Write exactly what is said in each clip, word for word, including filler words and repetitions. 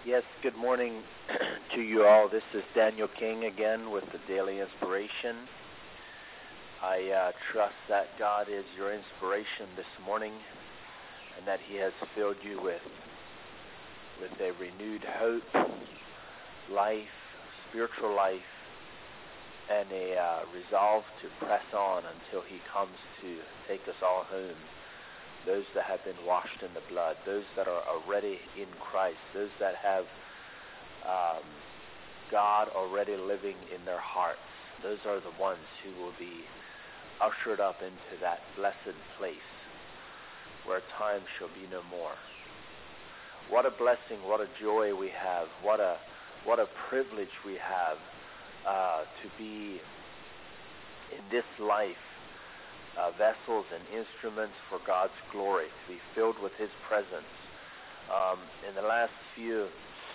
Yes, good morning to you all. This is Daniel King again with the Daily Inspiration. I uh, trust that God is your inspiration this morning and that He has filled you with, with a renewed hope, life, spiritual life, and a uh, resolve to press on until He comes to take us all home. Those that have been washed in the blood, those that are already in Christ, those that have um, God already living in their hearts, those are the ones who will be ushered up into that blessed place where time shall be no more. What a blessing, what a joy we have, what a what a privilege we have uh, to be in this life, Uh, vessels and instruments for God's glory, to be filled with His presence. Um, in the last few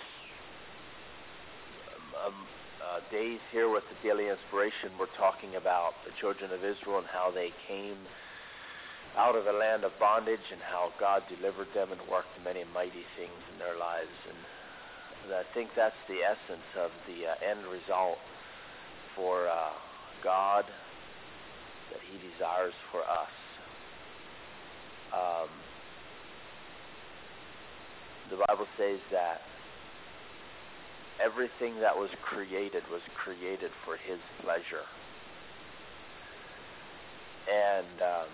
um, uh, days here with the Daily Inspiration, we're talking about the children of Israel and how they came out of the land of bondage and how God delivered them and worked many mighty things in their lives. And, and I think that's the essence of the uh, end result for uh, God that He desires for us. Um, the Bible says that everything that was created was created for His pleasure. And um,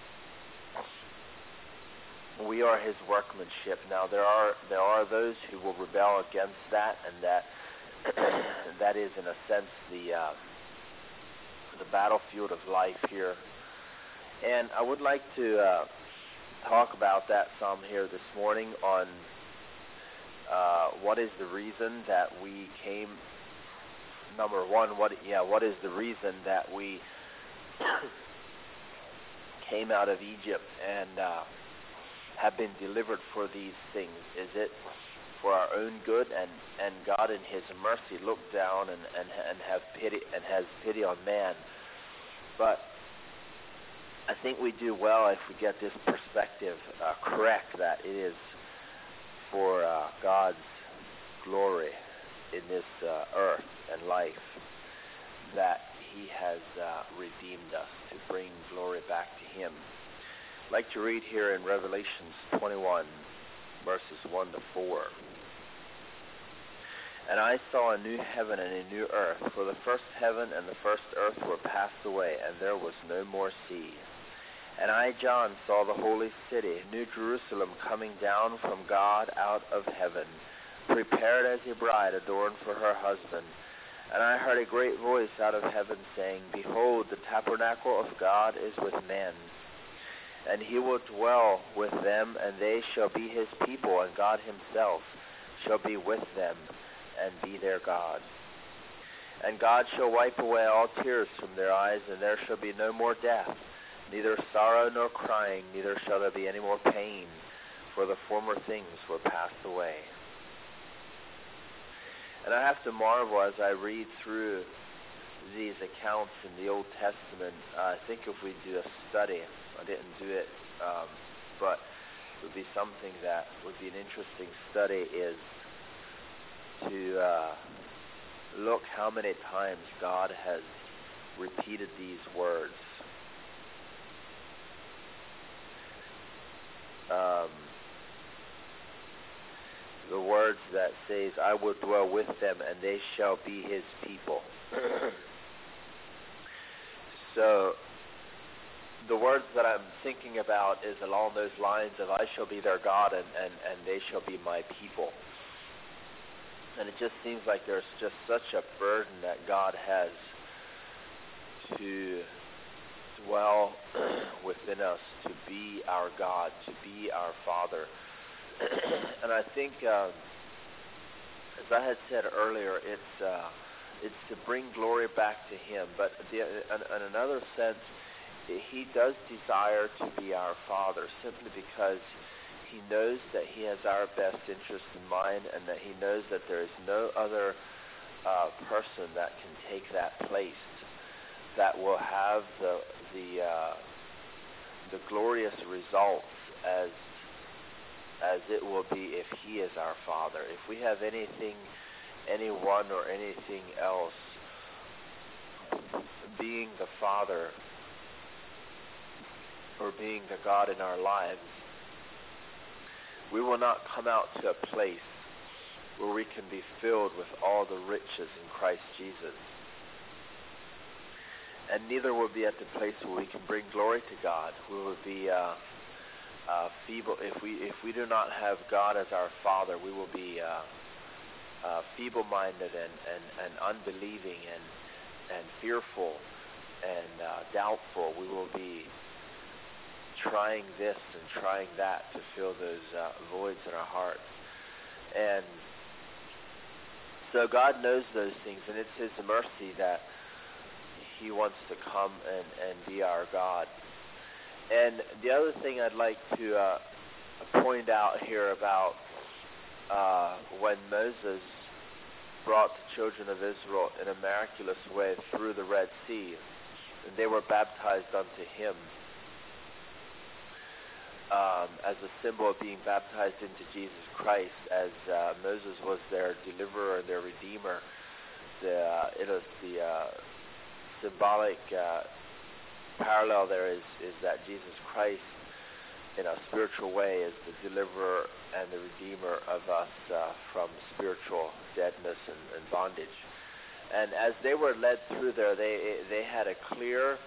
we are His workmanship. Now there are there are those who will rebel against that, and that that is in a sense the uh, the battlefield of life here. And I would like to uh, talk about that some here this morning on uh, what is the reason that we came, number one, what yeah, what is the reason that we came out of Egypt and uh, have been delivered for these things? Is it for our own good, and, and God in His mercy looked down and, and and have pity and has pity on man? But I think we do well if we get this perspective uh, correct, that it is for uh, God's glory in this uh, earth and life that He has uh, redeemed us, to bring glory back to Him. I'd like to read here in Revelation twenty-one, verses one to four. And I saw a new heaven and a new earth, for the first heaven and the first earth were passed away, and there was no more sea. And I, John, saw the holy city, New Jerusalem, coming down from God out of heaven, prepared as a bride adorned for her husband. And I heard a great voice out of heaven saying, Behold, the tabernacle of God is with men, and He will dwell with them, and they shall be His people, and God Himself shall be with them, and be their God. And God shall wipe away all tears from their eyes, and there shall be no more death, neither sorrow nor crying, neither shall there be any more pain, for the former things were passed away. And I have to marvel as I read through these accounts in the Old Testament. Uh, I think if we do a study, I didn't do it, um, but it would be something that would be an interesting study, is to uh, look how many times God has repeated these words. Um, the words that says, I will dwell with them, and they shall be His people. So the words that I'm thinking about is along those lines of, I shall be their God, and, and, and they shall be my people. And it just seems like there's just such a burden that God has to dwell within us, to be our God, to be our Father. And I think, uh, as I had said earlier, it's uh, it's to bring glory back to Him. But the, in, in another sense, He does desire to be our Father, simply because He knows that He has our best interest in mind, and that He knows that there is no other uh, person that can take that place, that will have the the uh, the glorious results as as it will be if He is our Father. If we have anything, anyone, or anything else being the Father or being the God in our lives, we will not come out to a place where we can be filled with all the riches in Christ Jesus. And neither will be at the place where we can bring glory to God. We will be uh, uh, feeble. If we if we do not have God as our Father, we will be uh, uh, feeble-minded and, and, and unbelieving and and fearful and uh, doubtful. We will be trying this and trying that to fill those uh, voids in our hearts. And so God knows those things, and it's His mercy that He wants to come and, and be our God. And the other thing I'd like to uh, point out here about uh, when Moses brought the children of Israel in a miraculous way through the Red Sea, and they were baptized unto Him um, as a symbol of being baptized into Jesus Christ, as uh, Moses was their deliverer and their redeemer. The uh, it is the uh, symbolic uh, parallel there is, is that Jesus Christ, in a spiritual way, is the deliverer and the redeemer of us uh, from spiritual deadness and, and bondage. And as they were led through there, they they had a clear,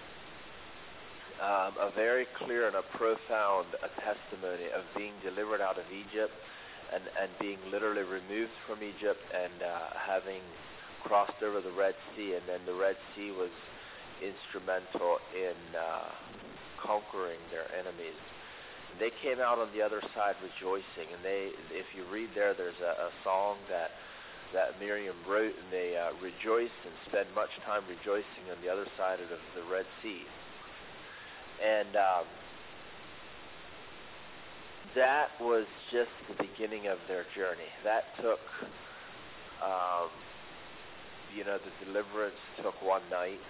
um, a very clear and a profound a testimony of being delivered out of Egypt and, and being literally removed from Egypt and uh, having crossed over the Red Sea. And then the Red Sea was instrumental in uh, conquering their enemies. They came out on the other side rejoicing, and they, if you read there, there's a, a song that that Miriam wrote, and they uh, rejoiced and spent much time rejoicing on the other side of the, the Red Sea. And um, that was just the beginning of their journey. That took, um, you know, the deliverance took one night,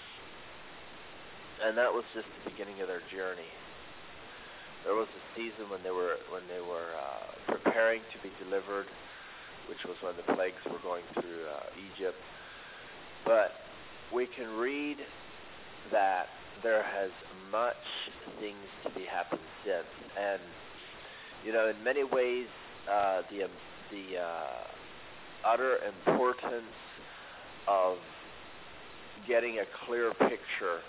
and that was just the beginning of their journey. There was a season when they were when they were uh, preparing to be delivered, which was when the plagues were going through uh, Egypt. But we can read that there has much things to be happened since, and you know, in many ways, uh, the um, the uh, utter importance of getting a clear picture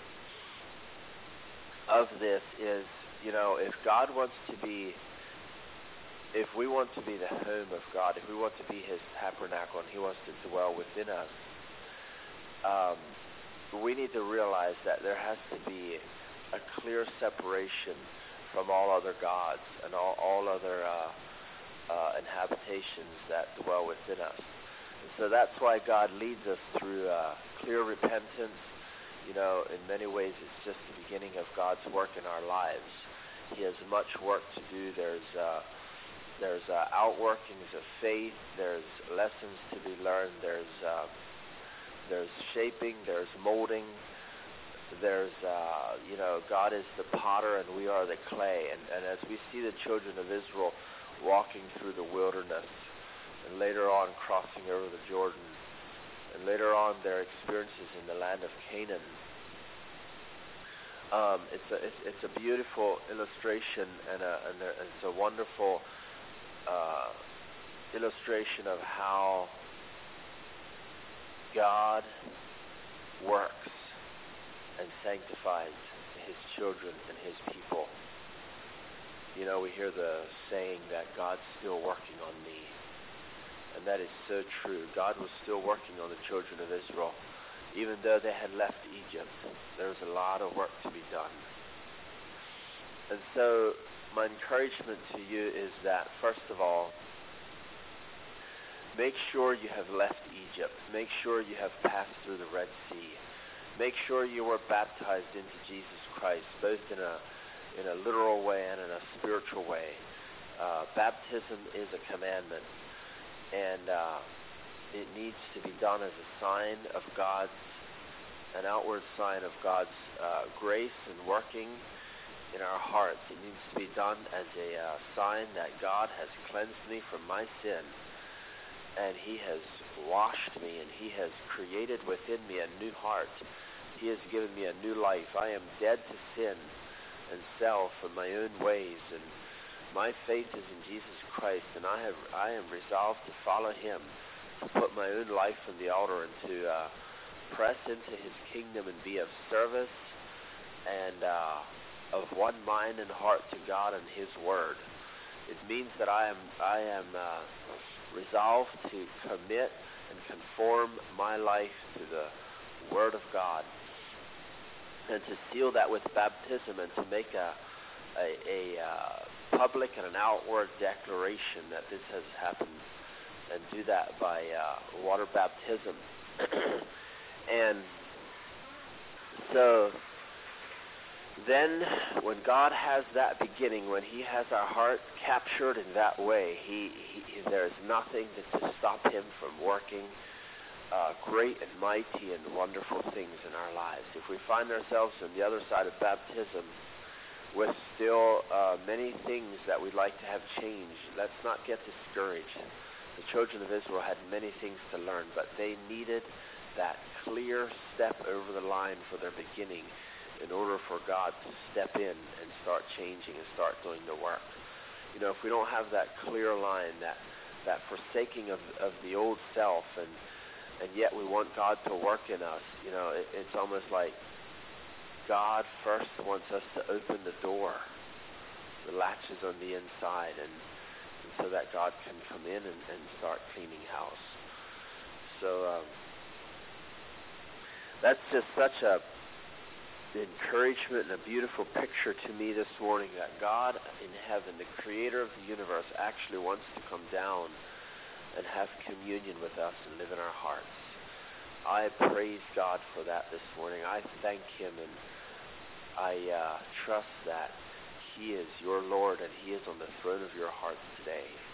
of this is, you know, if God wants to be, if we want to be the home of God, if we want to be His tabernacle and He wants to dwell within us, um, we need to realize that there has to be a clear separation from all other gods and all, all other uh, uh, inhabitations that dwell within us. And so that's why God leads us through uh, clear repentance. You know, in many ways, it's just the beginning of God's work in our lives. He has much work to do. There's uh, there's uh, outworkings of faith. There's lessons to be learned. There's uh, there's shaping. There's molding. There's uh, you know, God is the potter and we are the clay. And, and as we see the children of Israel walking through the wilderness, and later on crossing over the Jordan, and later on their experiences in the land of Canaan. Um, it's a it's, it's a beautiful illustration and, a, and a, it's a wonderful uh, illustration of how God works and sanctifies His children and His people. You know, we hear the saying that God's still working on me. And that is so true. God was still working on the children of Israel. Even though they had left Egypt, there was a lot of work to be done. And so my encouragement to you is that, first of all, make sure you have left Egypt. Make sure you have passed through the Red Sea. Make sure you were baptized into Jesus Christ, both in a in a literal way and in a spiritual way. Uh, baptism is a commandment. And uh, it needs to be done as a sign of God's, an outward sign of God's uh, grace and working in our hearts. It needs to be done as a uh, sign that God has cleansed me from my sin, and He has washed me, and He has created within me a new heart. He has given me a new life. I am dead to sin and self and my own ways, and my faith is in Jesus Christ, and I have I am resolved to follow Him, to put my own life on the altar, and to uh, press into His kingdom and be of service and uh, of one mind and heart to God and His Word. It means that I am I am uh, resolved to commit and conform my life to the Word of God, and to seal that with baptism, and to make a a, a uh, public and an outward declaration that this has happened, and do that by uh, water baptism. And so then when God has that beginning, when He has our heart captured in that way, he, he there is nothing that to stop Him from working uh, great and mighty and wonderful things in our lives. If we find ourselves on the other side of baptism with still uh, many things that we'd like to have changed, let's not get discouraged. The children of Israel had many things to learn, but they needed that clear step over the line for their beginning in order for God to step in and start changing and start doing the work. You know, if we don't have that clear line, that that forsaking of, of the old self, and and yet we want God to work in us, you know, it, it's almost like God first wants us to open the door, the latches on the inside, and, and so that God can come in and, and start cleaning house. So um, that's just such a encouragement and a beautiful picture to me this morning, that God in heaven, the creator of the universe, actually wants to come down and have communion with us and live in our hearts. I praise God for that this morning. I thank Him, and I uh, trust that He is your Lord, and He is on the throne of your hearts today.